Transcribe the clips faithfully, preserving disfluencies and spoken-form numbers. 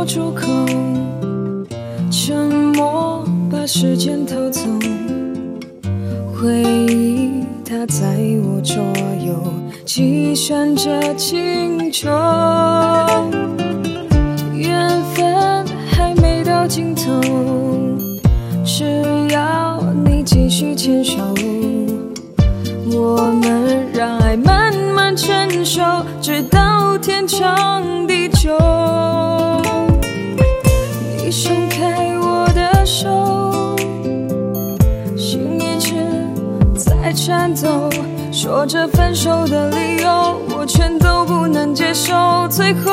出口，沉默把时间偷走，回忆它在我左右，计算着轻重，缘分还没到尽头，只要你继续牵手，我们让爱慢慢成熟，直到天长地久。你松开我的手，心一直在颤抖，说着分手的理由，我全都不能接受。最后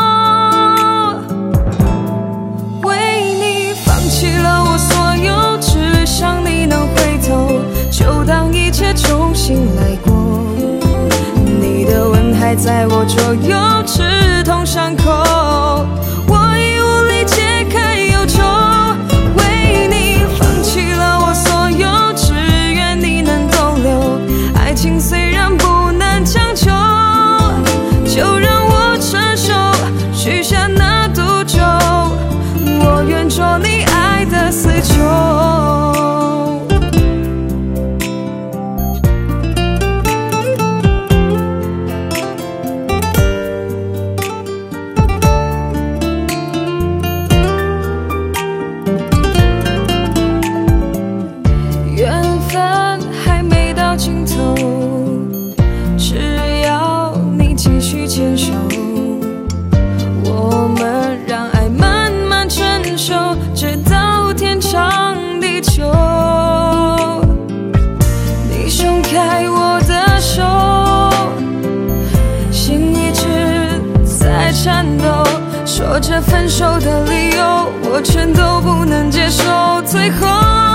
为你放弃了我所有，只想你能回头，就当一切重新来过。你的吻还在我左右，刺痛伤口，我已无力解开忧愁。为你放弃了我所有，只愿你能逗留。爱情虽然不能强求，就让我承受，许下那赌咒，我愿做你爱的死囚。牵手，我们让爱慢慢成熟，直到天长地久。你松开我的手，心一直在颤抖，说着分手的理由，我全都不能接受。最后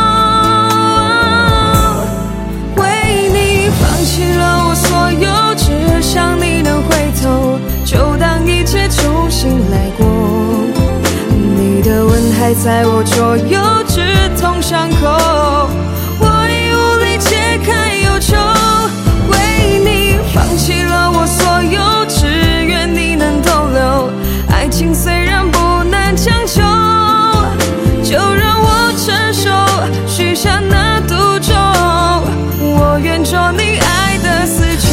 为你放弃了我所有，只想你能回头，就当一切重新来过。你的吻还在我左右，刺痛伤口，我已无力解开忧愁。为你放弃了我所有，只愿你能逗留。爱情虽然不能强求，就让我承受，许下那赌咒，我愿做你爱的死囚。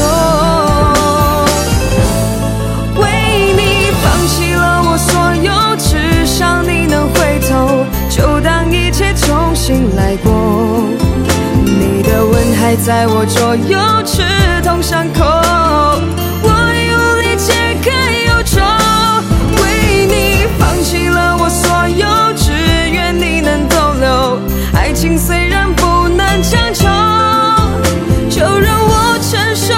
只想你能回头，就当一切重新来过。你的吻还在我左右，刺痛伤口，我已无力解开忧愁。为你放弃了我所有，只愿你能逗留。爱情虽然不能强求，就让我承受，